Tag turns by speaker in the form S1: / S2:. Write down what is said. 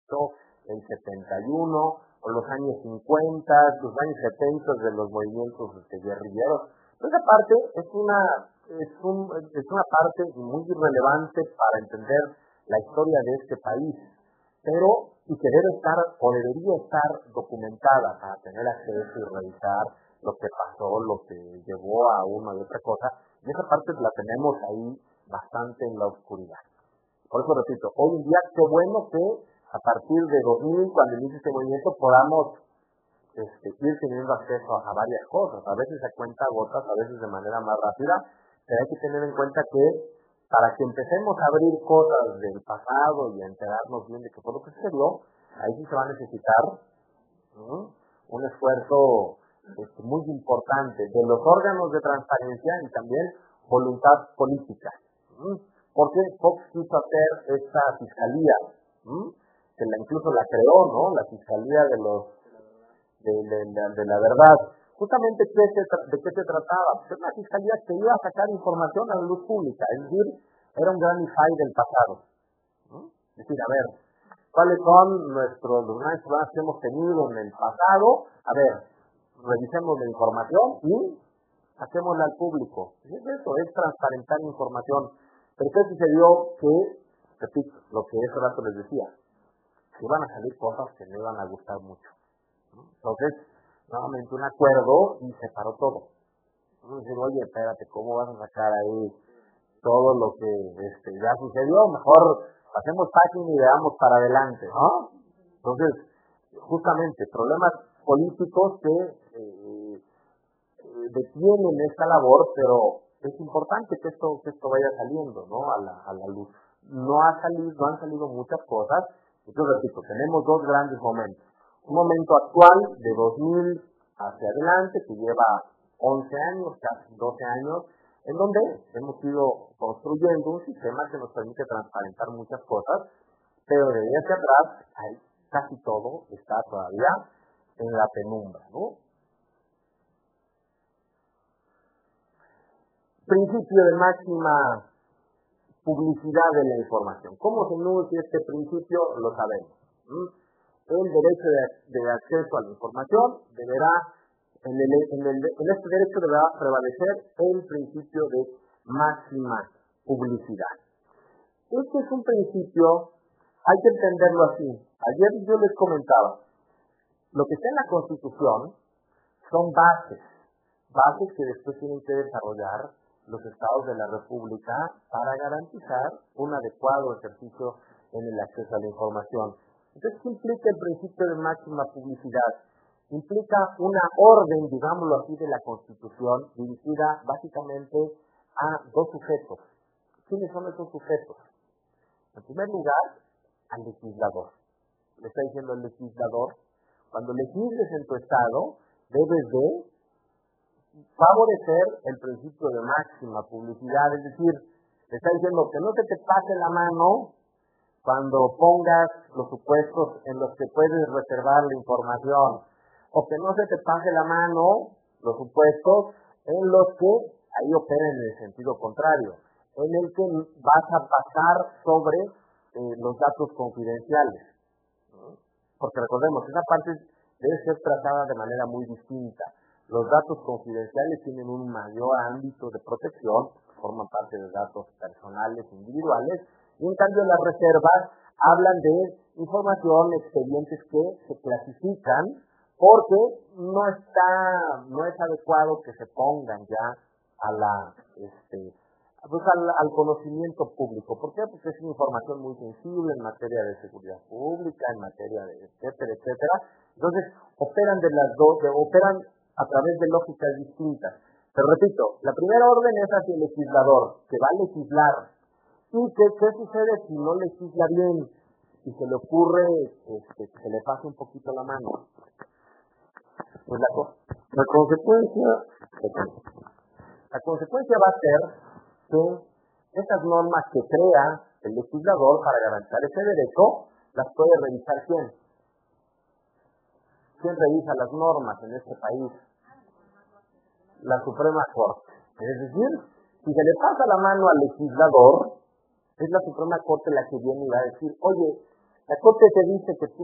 S1: el 71, o los años 50, los años 70 de los movimientos guerrilleros. Esa parte es una parte muy relevante para entender la historia de este país, pero y que debe estar o debería estar documentada para tener acceso y revisar lo que pasó, lo que llevó a una y otra cosa, y esa parte la tenemos ahí bastante en la oscuridad. Por eso repito, hoy en día qué bueno que a partir de 2000, cuando inicia este movimiento, podamos ir teniendo acceso a varias cosas, a veces a cuenta gotas, a veces de manera más rápida, pero hay que tener en cuenta que para que empecemos a abrir cosas del pasado y a enterarnos bien de qué fue lo que sucedió, ahí sí se va a necesitar un esfuerzo muy importante de los órganos de transparencia y también voluntad política. Porque Fox quiso hacer esta fiscalía, que incluso la creó, ¿no? La fiscalía de la verdad. Justamente, ¿de qué se trataba? Pues era una fiscalía que iba a sacar información a la luz pública, es decir, era un gran IFAI del pasado. Es decir, a ver, ¿cuáles son los grandes problemas que hemos tenido en el pasado? A ver, revisemos la información y saquémosla al público. Y es eso, es transparentar información. Pero ¿qué sucedió? Que, repito, lo que ese rato les decía, que iban a salir cosas que no iban a gustar mucho. Entonces, nuevamente un acuerdo y se paró todo. Entonces, oye, espérate, ¿cómo vas a sacar ahí todo lo que ya sucedió? Mejor pasemos página y veamos para adelante, ¿no? Entonces, justamente, problemas políticos que detienen esta labor, pero es importante que esto vaya saliendo, ¿no? A la luz. No han salido muchas cosas. Entonces, repito, tenemos dos grandes momentos. Un momento actual de 2000 hacia adelante, que lleva 11 años, casi 12 años, en donde hemos ido construyendo un sistema que nos permite transparentar muchas cosas, pero de ahí hacia atrás, casi todo está todavía en la penumbra, ¿no? Principio de máxima publicidad de la información. ¿Cómo se enuncia este principio? Lo sabemos. El derecho de acceso a la información deberá, en este derecho deberá prevalecer el principio de máxima publicidad. Este es un principio, hay que entenderlo así. Ayer yo les comentaba, lo que está en la Constitución son bases que después tienen que desarrollar los estados de la República para garantizar un adecuado ejercicio en el acceso a la información. Entonces, ¿qué implica el principio de máxima publicidad? Implica una orden, digámoslo así, de la Constitución dirigida básicamente a dos sujetos. ¿Quiénes son esos sujetos? En primer lugar, al legislador. Le está diciendo el legislador, cuando legisles en tu estado, debes de favorecer el principio de máxima publicidad, es decir, le está diciendo que no se te pase la mano cuando pongas los supuestos en los que puedes reservar la información, o que no se te pase la mano los supuestos en los que ahí operen en el sentido contrario, en el que vas a pasar sobre los datos confidenciales. Porque recordemos, esa parte debe ser tratada de manera muy distinta. Los datos confidenciales tienen un mayor ámbito de protección, forman parte de datos personales individuales, y en cambio las reservas hablan de información, expedientes que se clasifican porque no es adecuado que se pongan ya al conocimiento público. ¿Por qué? Porque es una información muy sensible en materia de seguridad pública, en materia de etcétera, etcétera. Entonces, operan a través de lógicas distintas. Pero repito, la primera orden es hacia el legislador, que va a legislar. ¿Y qué sucede si no legisla bien? Si se le ocurre que se le pase un poquito la mano. Pues la consecuencia va a ser que esas normas que crea el legislador para garantizar ese derecho, las puede revisar ¿quién? ¿Quién revisa las normas en este país? La Suprema Corte. Es decir, si se le pasa la mano al legislador, es la Suprema Corte la que viene y va a decir, oye, La Corte te dice que tú